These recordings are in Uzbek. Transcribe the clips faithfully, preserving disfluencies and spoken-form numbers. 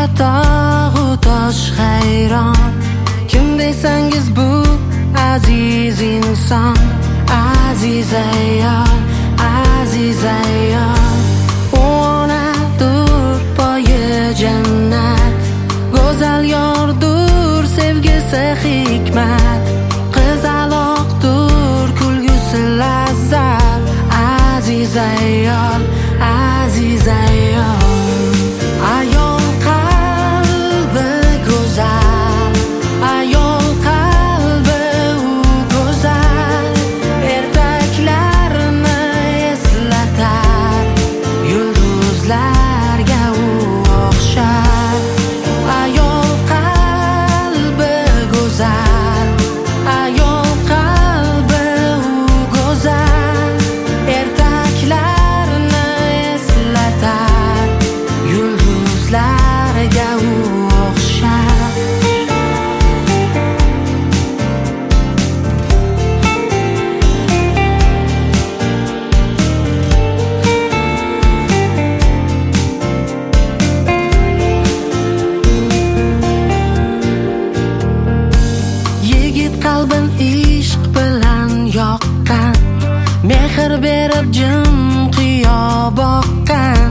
tog'u tosh hayron. Kim desangiz bu aziz inson, aziz ayol, aziz ayol. U onadur poyi jannat, go'zal yordur sevgisi hikmat. Qizaloqdur kulgusi lazzat, aziz ayol, aziz ayol. Ayol qalbi go'zal, ayol qalbi u go'zal. Ertaklarni eslatar, yulduzlarga u o'xshar. Ayol qalbi go'zal, ayol qalbi u go'zal. Ertaklarni eslatar, yulduzlarga u o'xshar. Yigit qalbin ishq bilan yoqqan, mehr berib jim qiyo boqqan.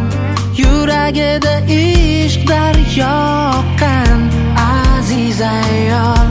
Yuragida ishq daryo oqqan, aziz ayol.